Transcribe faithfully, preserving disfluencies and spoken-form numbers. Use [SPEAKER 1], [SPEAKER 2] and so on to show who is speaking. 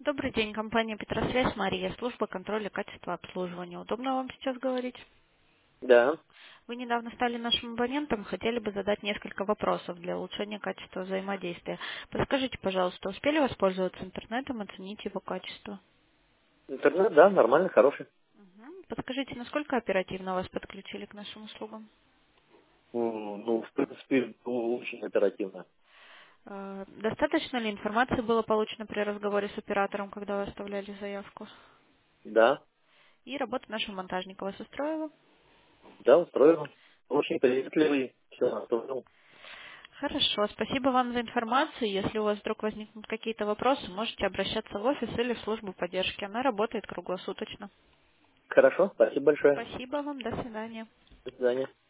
[SPEAKER 1] Добрый день, компания Петросвязь, Мария, служба контроля качества обслуживания. Удобно вам сейчас говорить?
[SPEAKER 2] Да.
[SPEAKER 1] Вы недавно стали нашим абонентом, хотели бы задать несколько вопросов для улучшения качества взаимодействия. Подскажите, пожалуйста, успели воспользоваться интернетом, оценить его качество?
[SPEAKER 2] Интернет, да, нормальный, хороший.
[SPEAKER 1] Мгм. Подскажите, насколько оперативно вас подключили к нашим услугам?
[SPEAKER 2] М, Ну, в принципе, ну, очень оперативно.
[SPEAKER 1] Э, Достаточно ли информации было получено при разговоре с оператором, когда вы оставляли заявку?
[SPEAKER 2] Да,
[SPEAKER 1] И работа нашего монтажника вас устроила?
[SPEAKER 2] да, устроено. Очень приветливый, все настроил.
[SPEAKER 1] Хорошо, спасибо вам за информацию. Если у вас вдруг возникнут какие-то вопросы, можете обращаться в офис или в службу поддержки. Она работает круглосуточно.
[SPEAKER 2] Хорошо, спасибо большое.
[SPEAKER 1] Спасибо вам, до свидания.
[SPEAKER 2] До свидания.